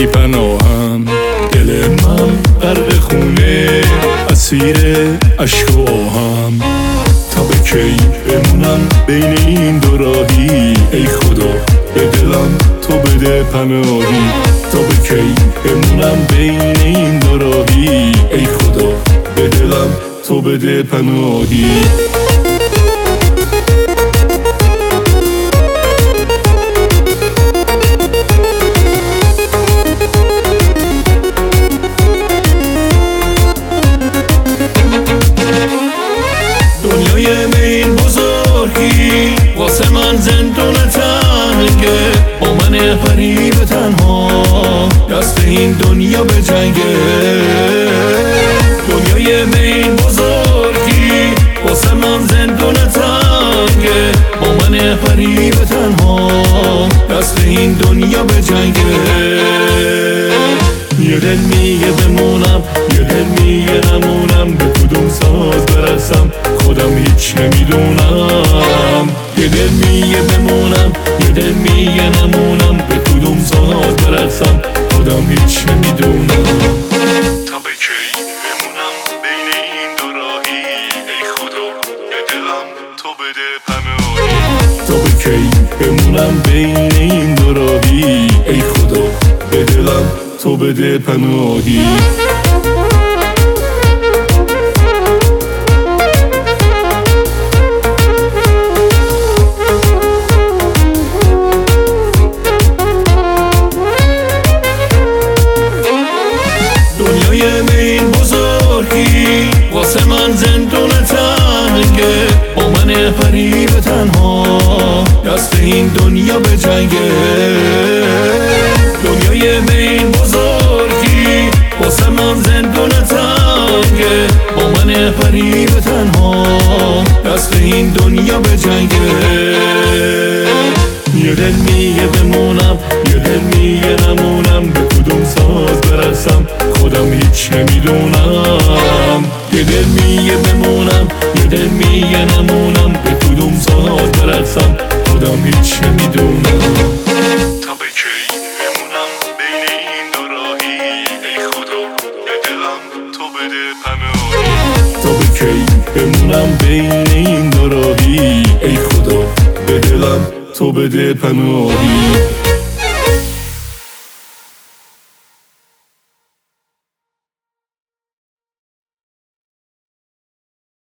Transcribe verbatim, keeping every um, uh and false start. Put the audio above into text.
ای پناهم. دل من غرق خونه اسیر عشق و آهم. تا به کی بمونم بین این دو راهی؟ ای خدا به دلم تو بده پناهی. تا به کی بمونم بین این دو راهی؟ ای خدا به دلم تو بده پناهی. دنیای این بزرگی واسه من زندون تنگه. با من غریب تنها دست این دنیا به جنگه. دنیای این بزرگی واسه من زندون تنگه. با من غریب تنها دست این دنیا به جنگه. یه دل میگه بمونم، یه دل میگه نمونم. به کدوم ساز برسم خودم هیچ نمیدونم. یه دل میگه بمونم، یه دل میگه نمونم. به کدوم ساز برسم خودم هیچ نمیدونم. تا به کی بمونم بین این دو راهی؟ ای خدا به دلم تو بده پناهی. تا به کی بمونم بین این دو راهی؟ ای خدا به دلم تو بده پناهی. دنیای این بزرگی واسه من زندون تنگه. با من غریب تنها دست این دنیا به جنگه. دنیای این بزرگی واسه من زندون تنگه. با من غریب تنها دست این دنیا به جنگه. یه دل میگه بمونم، یه دل میگه نمونم. به کدوم ساز برسم خودم هیچ نمیدونم. یه دل میگه بمونم، یه دل میگه نمونم. به کدوم ساز برسم خودم هیچ نمیدونم. تا به کی بمونم بین این دو راهی؟ ای خدا به دلم تو بده پناهی. تا به کی بمونم بین این دو راهی؟ ای خدا به دلم تو بده پناهی.